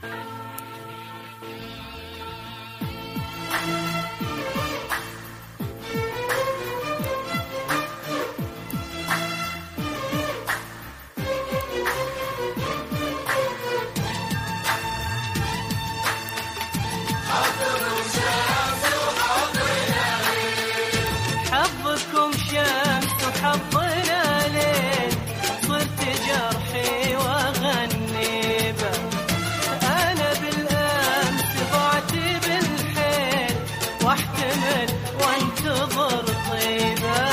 حظكم شمس وحظنا ليل، صرت جرحي وغنيبه. انا بالامس ضعت بالحيل، واحتمل وانتظر طيبه.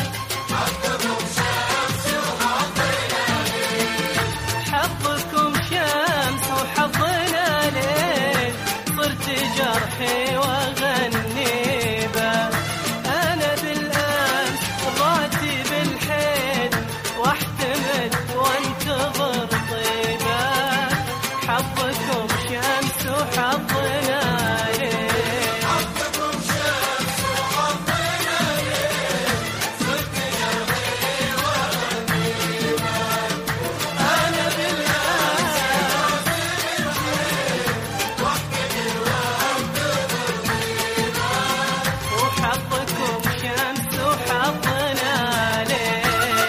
حظكم شمس وحظنا ليل، صرت جرحي وغنيبه. انا بالامس ضعت بالحيل، واحتمل وانتظر طيبه. حظكم شمس وحظنا ليل، حظكم شمس وحظنا ليل، صرت جرحي وغنيبه. انا بالامس ضعت بالحيل، واحتمل وانتظر طيبه. وحظكم شمس وحظنا ليل.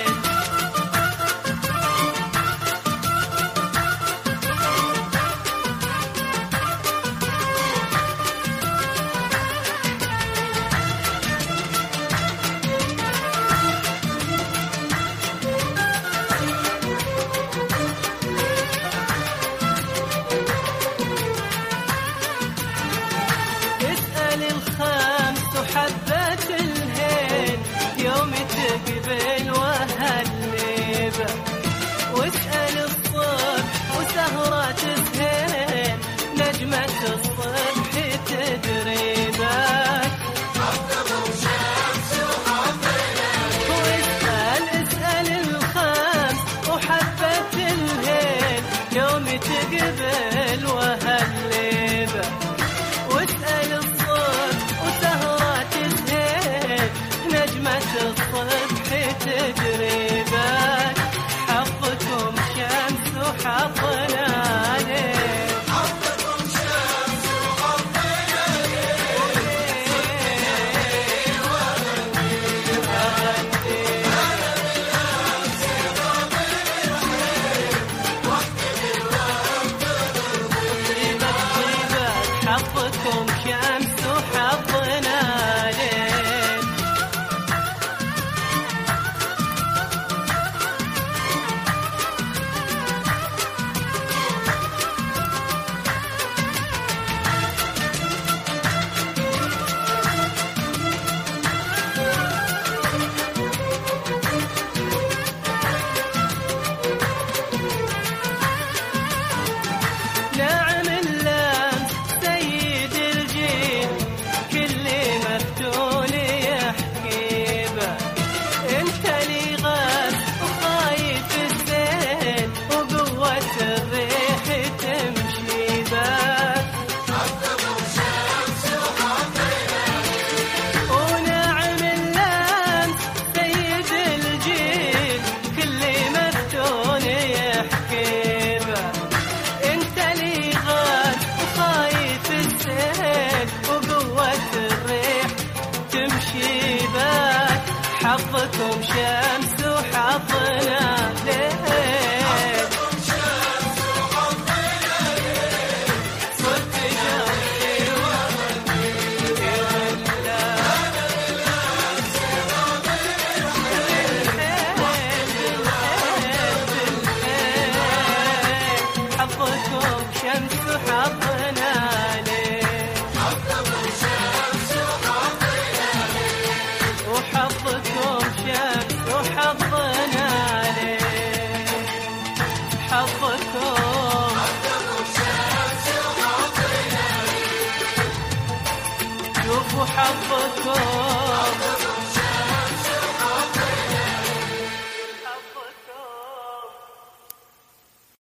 اسأل الخمس وحبة الهيل، يوم تقبل وهالليبة. واسأل الصبح وسهرة الزين، نجمة الصبح تدريبك. اسأل الخمس وحبة الهيل، يوم تقبل وهالليبة. واسأل الصبح وسهرات الزين، نجمة الصبح تدريبك. حظكم شمس وحظنا ليل، حظكم شمس وحظنا حظكم شمس وحظنا ليل. نعم اللمس سيد الجيل، كل مفتول يحكي به. انت لي غاز وخايف الزين، وقوة الريح تمشي بك. ونعم اللمس سيد الجيل، كل مفتول يحكي به. انت لي غاز وخايف السيل، وقوة الريح تمشي بك. حظكم شمس وحظنا ليل، صرت جرحي حظكم شمس وحظنا ليل، وحظكم شمس وحظنا ليل. حظكم شوفوا حظكم